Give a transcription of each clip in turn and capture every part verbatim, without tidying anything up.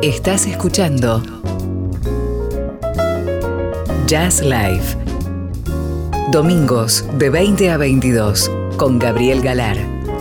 Estás escuchando Jazz Live. Domingos de veinte a veintidós con Gabriel Galar.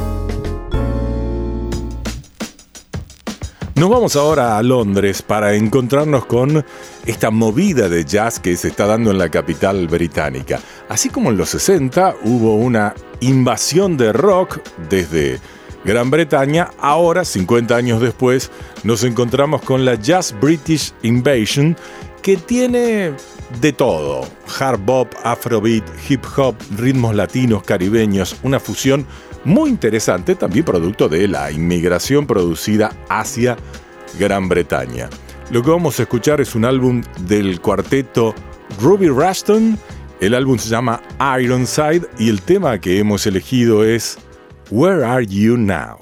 Nos vamos ahora a Londres para encontrarnos con esta movida de jazz que se está dando en la capital británica. Así como en los sesenta hubo una invasión de rock desde Gran Bretaña, ahora, cincuenta años después, nos encontramos con la Jazz British Invasion, que tiene de todo: hard bop, afrobeat, hip hop, ritmos latinos, caribeños, una fusión muy interesante, también producto de la inmigración producida hacia Gran Bretaña. Lo que vamos a escuchar es un álbum del cuarteto Ruby Rushton. El álbum se llama Ironside y el tema que hemos elegido es Where Are You Now?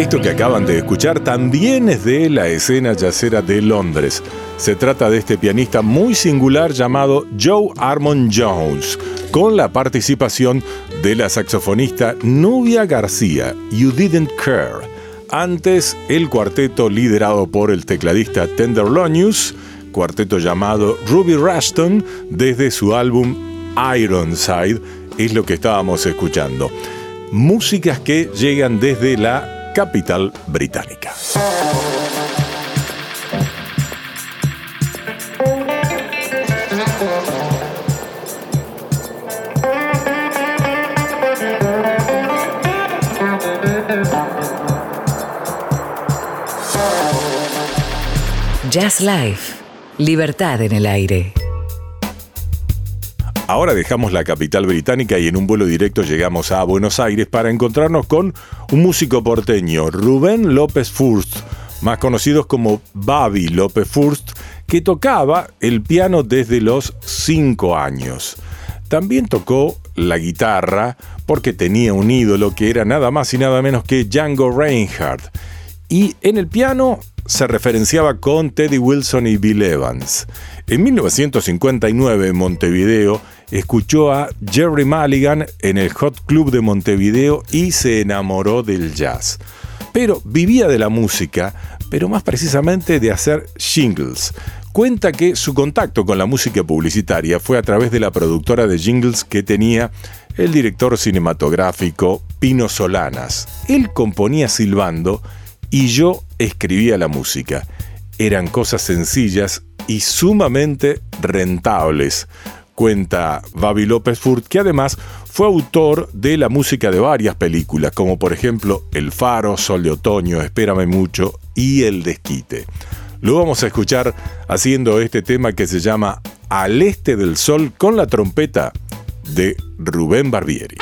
Esto que acaban de escuchar también es de la escena jazzera de Londres. Se trata de este pianista muy singular llamado Joe Armon Jones, con la participación de la saxofonista Nubia García, You Didn't Care. Antes, el cuarteto liderado por el tecladista Tenderlonius, cuarteto llamado Ruby Rushton, desde su álbum Ironside, es lo que estábamos escuchando. Músicas que llegan desde la capital británica. Jazz Life, libertad en el aire. Ahora dejamos la capital británica y en un vuelo directo llegamos a Buenos Aires para encontrarnos con un músico porteño, Rubén López Furst, más conocido como Babi López Furst, que tocaba el piano desde los cinco años. También tocó la guitarra porque tenía un ídolo que era nada más y nada menos que Django Reinhardt. Y en el piano se referenciaba con Teddy Wilson y Bill Evans. En mil novecientos cincuenta y nueve, en Montevideo, escuchó a Jerry Mulligan en el Hot Club de Montevideo y se enamoró del jazz. Pero vivía de la música, pero más precisamente de hacer jingles. Cuenta que su contacto con la música publicitaria fue a través de la productora de jingles que tenía el director cinematográfico Pino Solanas. Él componía silbando y yo escribía la música. Eran cosas sencillas y sumamente rentables, cuenta Babi López Furst, que además fue autor de la música de varias películas, como por ejemplo El Faro, Sol de Otoño, Espérame Mucho y El Desquite. Lo vamos a escuchar haciendo este tema que se llama Al Este del Sol con la trompeta de Rubén Barbieri.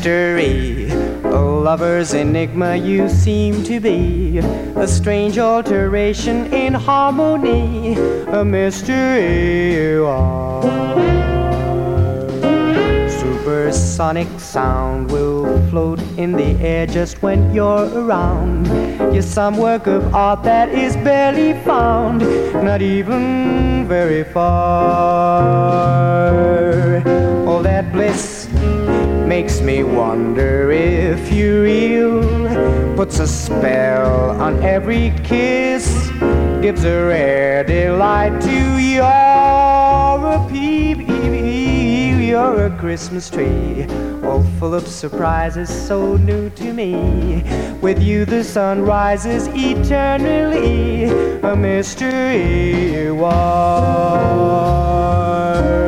mystery, a lover's enigma you seem to be, a strange alteration in harmony, a mystery you are. Supersonic sound will float in the air just when you're around. You're some work of art that is barely found, not even very far. All that bliss makes me wonder if you're real, puts a spell on every kiss, gives a rare delight to your appeal. You're a Christmas tree, all full of surprises so new to me. With you the sun rises eternally, a mystery you are.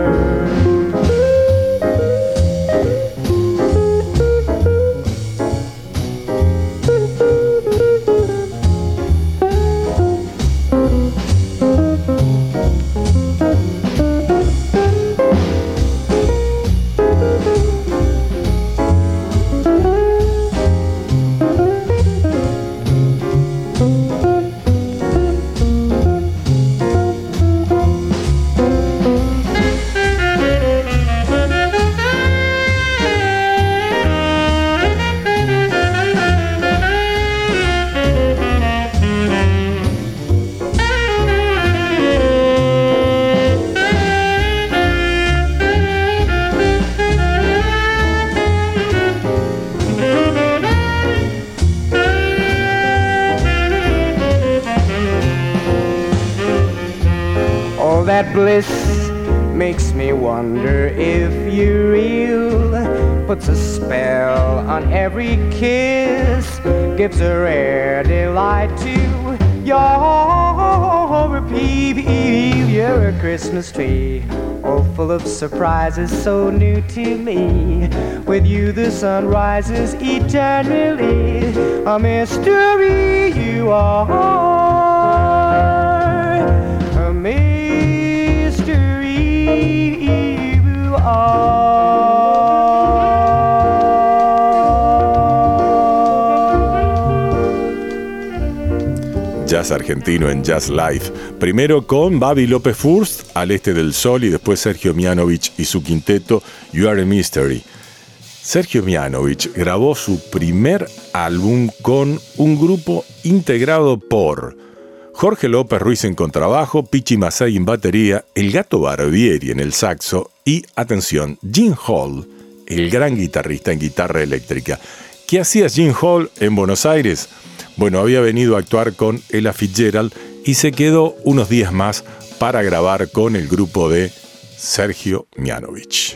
That bliss makes me wonder if you're real, puts a spell on every kiss, gives a rare delight to your appeal. You're a Christmas tree, all full of surprises so new to me. With you the sun rises eternally, a mystery you are, a mystery. Jazz argentino en Jazz Live, primero con Babi López Furst, Al Este del Sol, y después Sergio Mianovich y su quinteto You Are a Mystery. Sergio Mianovich grabó su primer álbum con un grupo integrado por Jorge López Ruiz en contrabajo, Pichi Masay en batería, El Gato Barbieri en el saxo y, atención, Gene Hall, el gran guitarrista en guitarra eléctrica. ¿Qué hacía Gene Hall en Buenos Aires? Bueno, había venido a actuar con Ella Fitzgerald y se quedó unos días más para grabar con el grupo de Sergio Mianovich.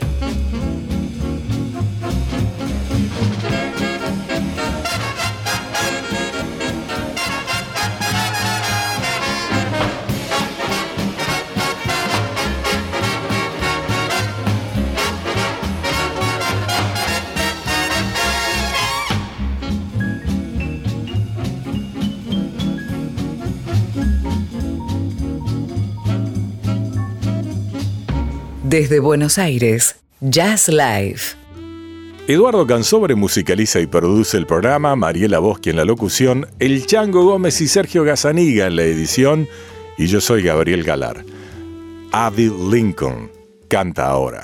Desde Buenos Aires, Jazz Live. Eduardo Cansobre musicaliza y produce el programa, Mariela Boschi en la locución, El Chango Gómez y Sergio Gazzaniga en la edición, y yo soy Gabriel Galar. Abbey Lincoln canta ahora.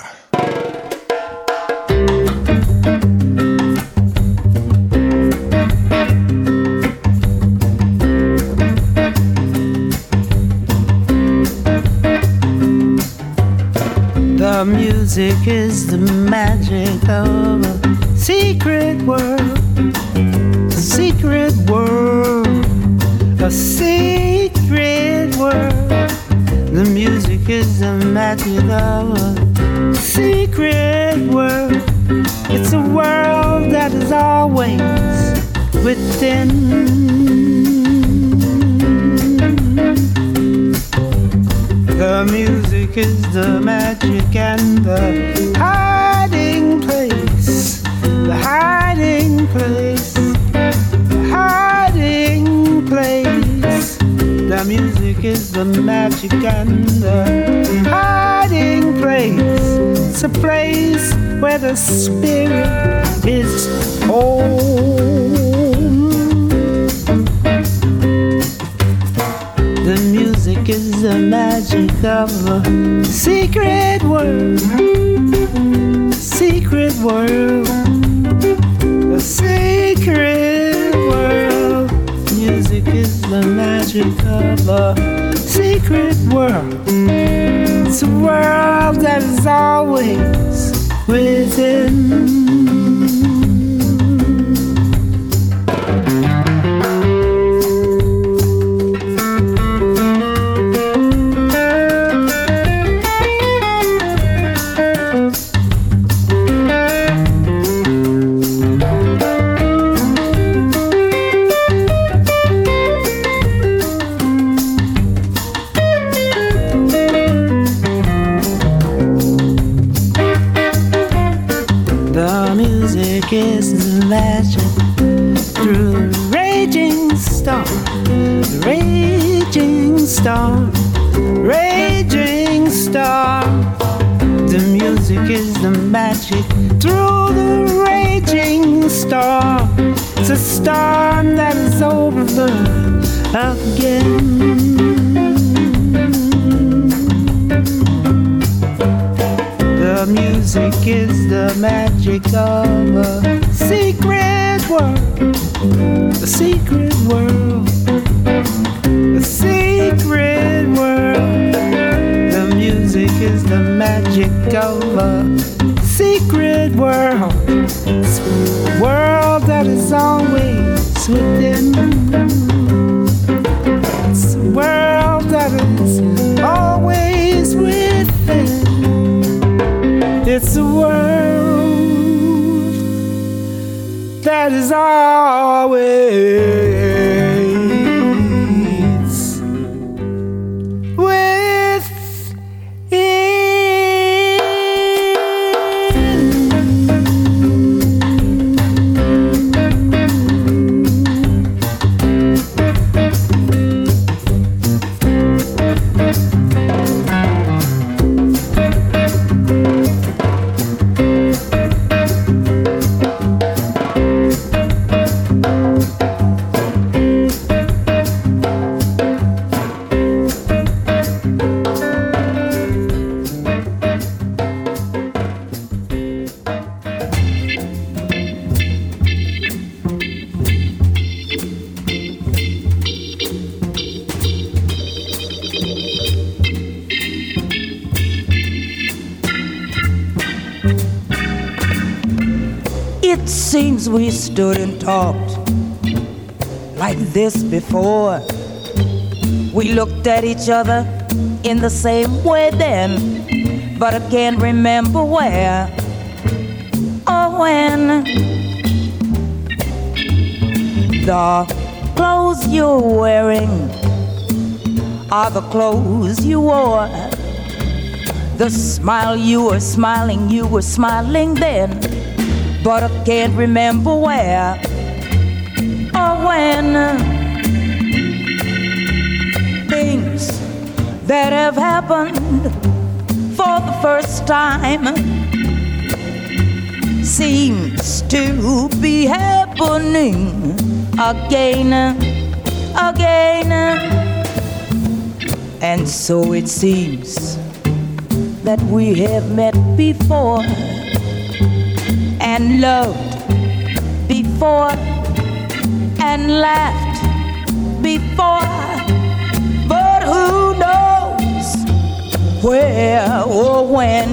The music is the magic of a secret world, a secret world, a secret world. The music is the magic of a secret world. It's a world that is always within. The music is the magic and the hiding place, the hiding place, the hiding place. The music is the magic and the hiding place. It's a place where the spirit his home. The music is the magic of a secret world, secret world, a secret world. Music is the magic of a secret world. It's a world that is always within. Is the magic through the raging storm, the raging storm, raging storm. The music is the magic through the raging storm. It's a storm that is over again. The music is the magic of a secret world, a secret world, a secret world. The music is the magic of a secret world, it's a world that is always within. It's a world that is always within. It's a world that is always Seems we stood and talked like this before. We looked at each other in the same way then, but I can't remember where or when. The clothes you're wearing are the clothes you wore. The smile you were smiling, you were smiling then, but I can't remember where or when. Things that have happened for the first time seems to be happening again, again. And so it seems that we have met before and loved before and laughed before, but who knows where or when.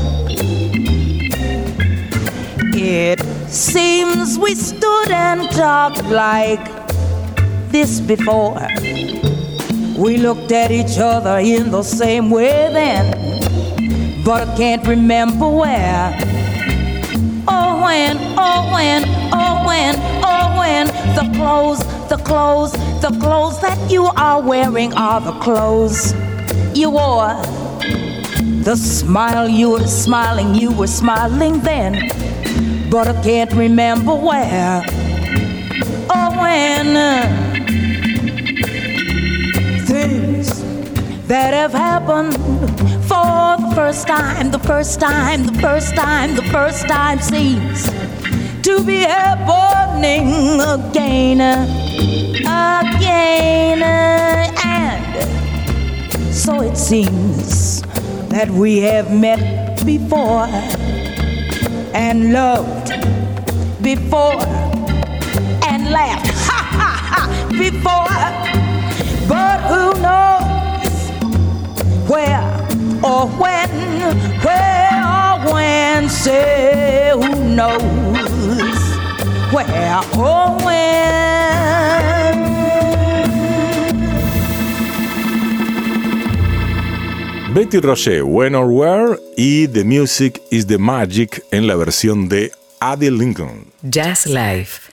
It seems we stood and talked like this before. We looked at each other in the same way then, but I can't remember where or when, or when, or when, or when. The clothes, the clothes, the clothes that you are wearing are the clothes you wore. The smile you were smiling, you were smiling then, but I can't remember where or when. Things that have happened for the first time, the first time, the first time, the first time seems to be happening again, again. And so it seems that we have met before and loved before and laughed ha ha ha before, but who knows where or when, where or when, say who knows where or when. Betty Roche, When or Where, y The Music is the Magic en la versión de Addie Lincoln. Jazz Live.